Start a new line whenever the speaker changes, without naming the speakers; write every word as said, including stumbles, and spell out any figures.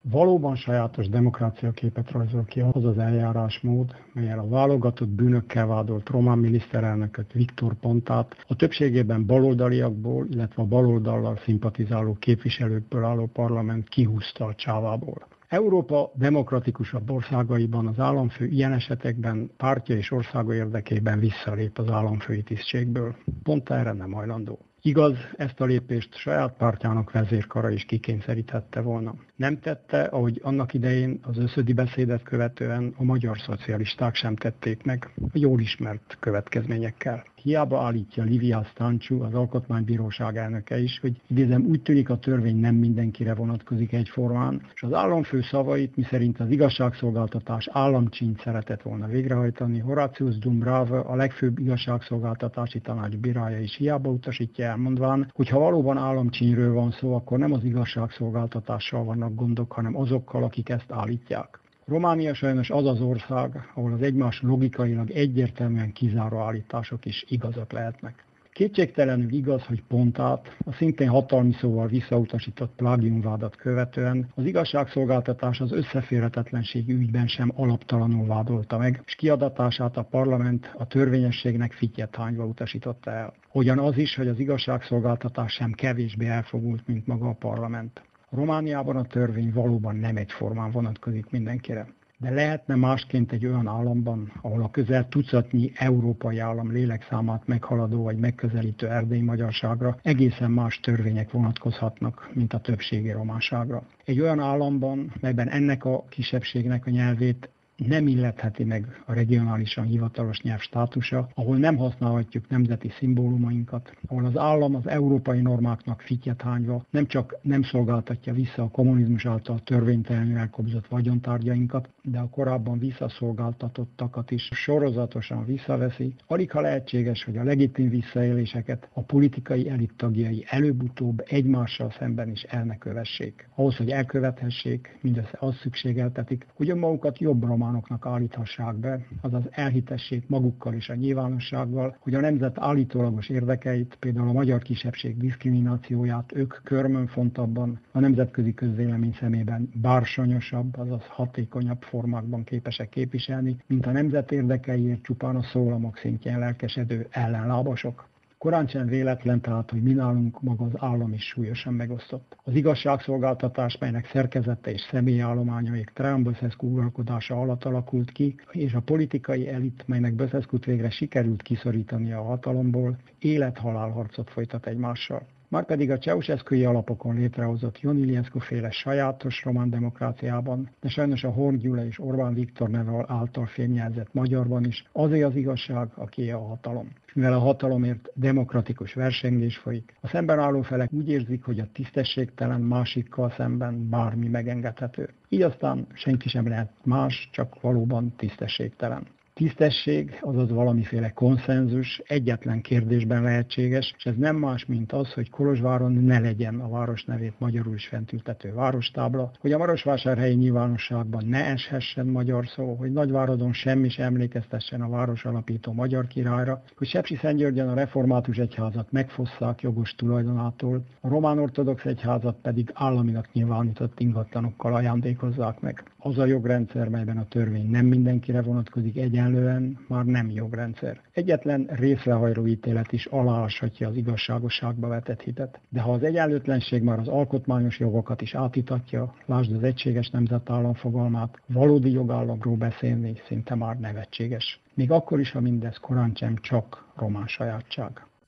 Valóban sajátos demokráciaképet rajzol ki az az eljárásmód, melyen a válogatott bűnökkel vádolt román miniszterelnököt, Victor Pontát a többségében baloldaliakból, illetve a baloldallal szimpatizáló képviselőkből álló parlament kihúzta a csávából. Európa demokratikusabb országaiban az államfő ilyen esetekben pártja és országa érdekében visszalép az államfői tisztségből. Ponta erre nem hajlandó. Igaz, ezt a lépést saját pártjának vezérkara is kikényszeríthette volna. Nem tette, ahogy annak idején az összödi beszédet követően a magyar szocialisták sem tették meg, a jól ismert következményekkel. Hiába állítja Livia Stanciu, az Alkotmánybíróság elnöke is, hogy idézem, úgy tűnik a törvény nem mindenkire vonatkozik egyformán, és az államfő szavait, miszerint az igazságszolgáltatás államcsínyt szeretett volna végrehajtani, Horatius Dumbrava, a legfőbb igazságszolgáltatási tanács bírája is hiába utasítja, elmondván, hogy ha valóban államcsínyről van szó, akkor nem az igazságszolgáltatással vannak gondok, hanem azokkal, akik ezt állítják. Románia sajnos az az ország, ahol az egymás logikailag egyértelműen kizáró állítások is igazak lehetnek. Kétségtelenül igaz, hogy Pontát, a szintén hatalmi szóval visszautasított plágiumvádat követően az igazságszolgáltatás az összeférhetetlenségi ügyben sem alaptalanul vádolta meg, és kiadatását a parlament a törvényességnek fittyet hányva utasította el. Hogyan az is, hogy az igazságszolgáltatás sem kevésbé elfogult, mint maga a parlament. Romániában a törvény valóban nem egyformán vonatkozik mindenkire. De lehetne másként egy olyan államban, ahol a közel tucatnyi európai állam lélekszámát meghaladó vagy megközelítő erdélyi magyarságra egészen más törvények vonatkozhatnak, mint a többségi románságra. Egy olyan államban, melyben ennek a kisebbségnek a nyelvét nem illetheti meg a regionálisan hivatalos nyelv státusa, ahol nem használhatjuk nemzeti szimbólumainkat, ahol az állam az európai normáknak fittyet hányva nem csak nem szolgáltatja vissza a kommunizmus által törvénytelenül elkobzott vagyontárgyainkat, de a korábban visszaszolgáltatottakat is sorozatosan visszaveszi. Alig ha lehetséges, hogy a legitim visszaéléseket a politikai elit tagjai előbb-utóbb egymással szemben is el ne kövessék. Ahhoz, hogy elkövethessék, mindössze azt szükségeltetik, hogy önmagukat jobb románoknak állíthassák be, azaz elhitessék magukkal és a nyilvánossággal, hogy a nemzet állítólagos érdekeit, például a magyar kisebbség diszkriminációját ők körmön fontabban, a nemzetközi közvélemény szemében bársonyosabb, azaz hatékonyabb formákban képesek képviselni, mint a nemzet érdekeiért csupán a szólamok szintjén lelkesedő ellenlábasok. Korán sem véletlen tehát, hogy mi nálunk maga az állam is súlyosan megosztott. Az igazságszolgáltatás, melynek szerkezete és személyállománya még Traian Băsescu uralkodása alatt alakult ki, és a politikai elit, melynek Băsescut végre sikerült kiszorítania a hatalomból, élet-halál harcot folytat egymással. Márpedig a Ceausescu-i alapokon létrehozott Ion Iliescu-féle sajátos román demokráciában, de sajnos a Horn Gyula és Orbán Viktor neve által fémjelzett magyarban is azé az igazság, akié a hatalom. Mivel a hatalomért demokratikus versengés folyik, a szemben álló felek úgy érzik, hogy a tisztességtelen másikkal szemben bármi megengedhető. Így aztán senki sem lehet más, csak valóban tisztességtelen. Tisztesség, azaz valamiféle konszenzus egyetlen kérdésben lehetséges, és ez nem más, mint az, hogy Kolozsváron ne legyen a város nevét magyarul is fentültető várostábla, hogy a marosvásárhelyi nyilvánosságban ne eshessen magyar szó, hogy Nagyváradon semmi sem emlékeztessen a város alapító magyar királyra, hogy Sepsiszentgyörgyön a református egyházat megfosszák jogos tulajdonától, a román ortodox egyházat pedig államinak nyilvánított ingatlanokkal ajándékozzák meg. Az a jogrendszer, melyben a törvény nem mindenkire vonatkozik egyenlően, már nem jogrendszer. Egyetlen részrehajló ítélet is alááshatja az igazságosságba vetett hitet. De ha az egyenlőtlenség már az alkotmányos jogokat is átítatja, lásd az egységes nemzetállam fogalmát, valódi jogállamról beszélni szinte már nevetséges. Még akkor is, ha mindez korán sem csak román sajátság.